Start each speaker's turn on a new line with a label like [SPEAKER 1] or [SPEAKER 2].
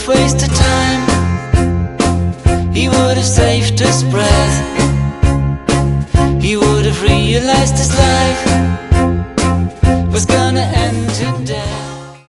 [SPEAKER 1] have wasted time. He would have saved his breath. He would have realized his life